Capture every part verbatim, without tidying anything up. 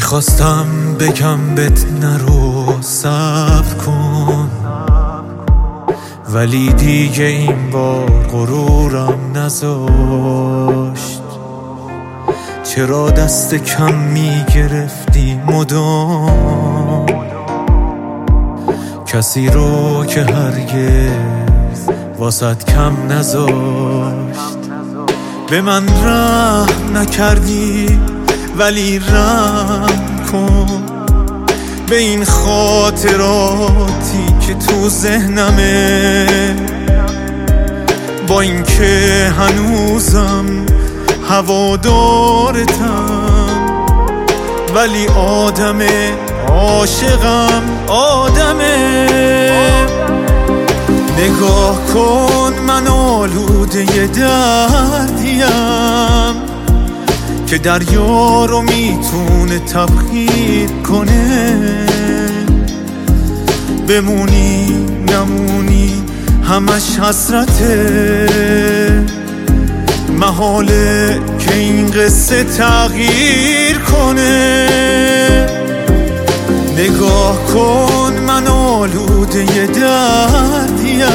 میخواستم بگم بهت نرو صبر کن، ولی دیگه این بار غرورم نذاشت. چرا دست کم میگرفتی مدام کسی رو که هرگز واسط کم نذاشت؟ به من رحم نکردی ولی رحم کن به این خاطراتی که تو ذهنمه، با اینکه هنوزم هوادارتم، ولی آدمه عاشقم آدمه. نگاه کن من آلوده دردیم که دریا رو میتونه تبخیر کنه. بمونی نمونی همش حسرته، محاله که این قصه تغییر کنه. نگاه کن من آلوده دردیم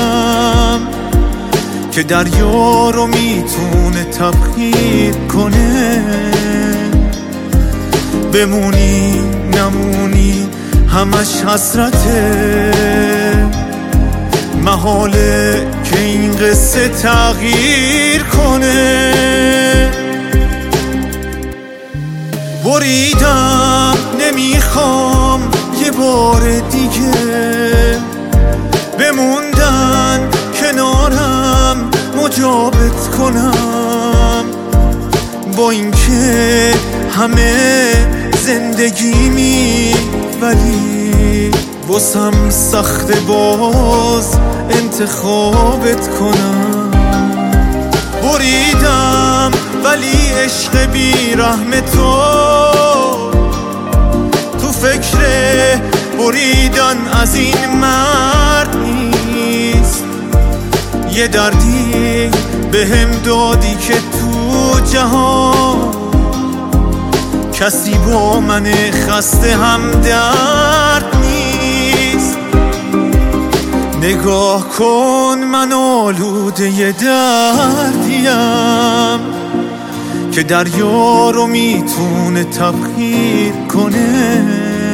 که دریا رو میتونه تبخیر کنه. بمونی نمونی همش حسرته، محاله که این قصه تغییر کنه. بریدم نمیخوام یه بار دیگه بموندن کنارم مجابت کنم، با اینکه همه زندگیمی ولی واسم سخت باز انتخابت کنم. بریدم ولی عشق بی رحم تو تو فکر بریدن از این مرد نیست. یه دردی بهم دادی که تو جهان کسی با من خسته هم درد نیست. نگاه کن من آلوده دردیم که دریا رو میتونه تبخیر کنه.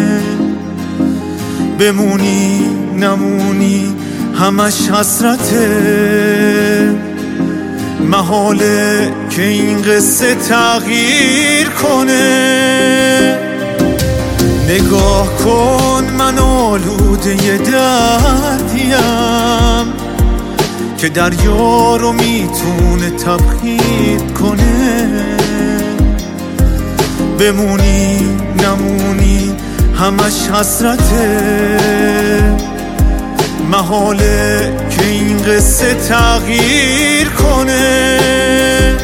بمونی نمونی همش حسرته، محاله که این قصه تغییر کنه. نگاه کن من آلوده دردیم که دریا رو میتونه تبخیر کنه. بمونی نمونی همش حسرته، محاله که این قصه تغییر کنه.